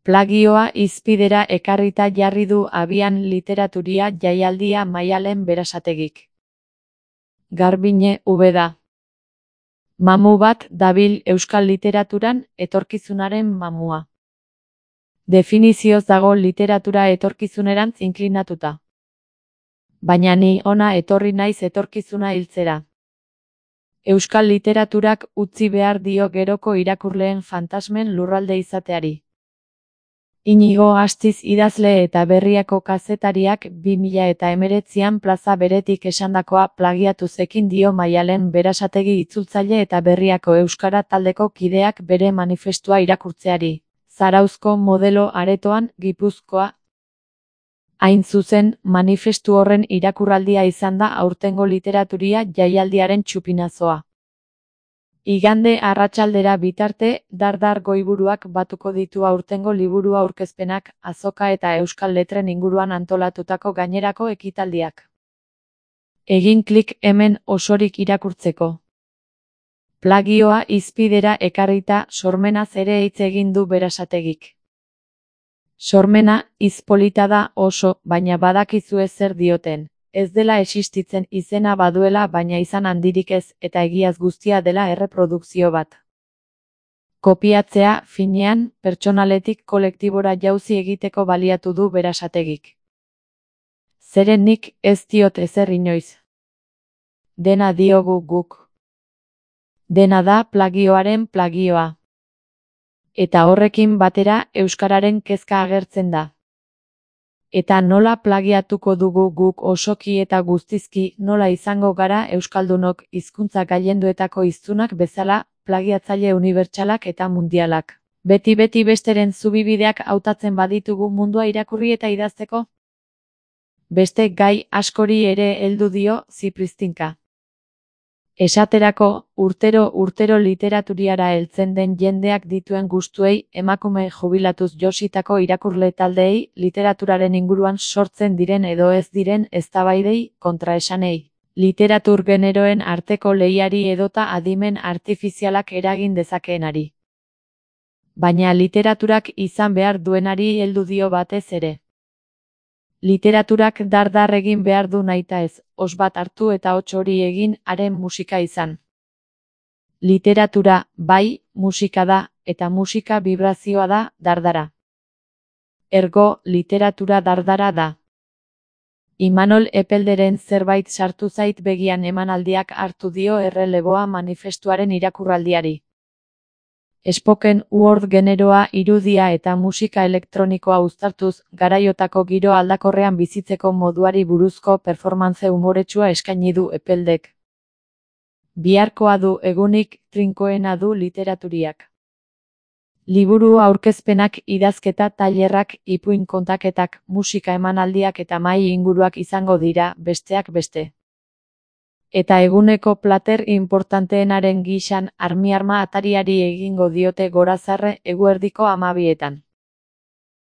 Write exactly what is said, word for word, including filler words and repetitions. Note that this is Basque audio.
Plagioa hizpidera ekarrita jarri du abian Literaturia jaialdia Maialen Berasategik. Garbiñe Ubeda. Mamu bat dabil euskal literaturan, etorkizunaren mamua. Definizioz dago literatura etorkizunerantz inklinatuta. Baina ni ona etorri naiz etorkizuna hiltzera. Euskal literaturak utzi behar dio geroko irakurleen fantasmen lurralde izateari. Inigo Astiz idazle eta Berriako kazetariak bi mila eta hemeretzian plaza beretik esandakoa plagiatuz ekin dio Maialen Berasategi itzultzaile eta Berriako euskara taldeko kideak bere manifestua irakurtzeari. Zarauzko modelo aretoan, Gipuzkoa. Hain zuzen, manifestu horren irakurraldia izan da aurtengo Literaturia jaialdiaren txupinazoa. Igande arratsaldera bitarte, Dardar goiburuak batuko ditu aurtengo liburu aurkezpenak, azoka eta euskal letren inguruan antolatutako gainerako ekitaldiak. Egin klik hemen osorik irakurtzeko. Plagioa hizpidera ekarrita sormenaz ere hitz egin du Berasategik. Sormena, hitz polita da oso, baina badakizue zer dioten. Ez dela existitzen izena baduela baina izan handirik ez, eta egiaz guztia dela erreprodukzio bat. Kopiatzea, finean, pertsonaletik kolektibora jauzi egiteko baliatu du Berasategik. Zeren nik ez diot ezer inoiz. Dena diogu guk. Dena da plagioaren plagioa. Eta horrekin batera euskararen kezka agertzen da. Eta nola plagiatuko dugu guk osoki eta guztizki, nola izango gara euskaldunok hizkuntza gailenduetako hiztunak bezala, plagiatzaile unibertsalak eta mundialak. Beti-beti besteren zubibideak hautatzen baditugu mundua irakurri eta idazteko? Beste gai askori ere heldu dio Zipristinka. Esaterako, urtero-urtero literaturiara heltzen den jendeak dituen gustuei, emakume jubilatuz jositako irakurle taldeei, literaturaren inguruan sortzen diren edo ez diren eztabaidei, kontraesanei, literatur generoen arteko lehiari edota adimen artifizialak eragin dezakeenari. Baina literaturak izan behar duenari heldu dio batez ere. Literaturak dardar egin behar du nahita ez, os bat hartu eta hots hori egin, haren musika izan. Literatura, bai, musika da, eta musika vibrazioa da, dardara. Ergo, literatura dardara da. Imanol Epelderen zerbait sartu zait begian emanaldiak hartu dio erreleboa manifestuaren irakurraldiari. Spoken word generoa, irudia eta musika elektronikoa uztartuz, garaiotako giro aldakorrean bizitzeko moduari buruzko performance umoretsua eskaini du Epeldek. Biharkoa du egunik, trinkoena du literaturiak. Liburu aurkezpenak, idazketa tailerrak, ipuin kontaketak, musika emanaldiak eta mahai inguruak izango dira, besteak beste. Eta eguneko plater importanteenaren gisan armi-arma atariari egingo diote gorazarre eguerdiko hamabietan.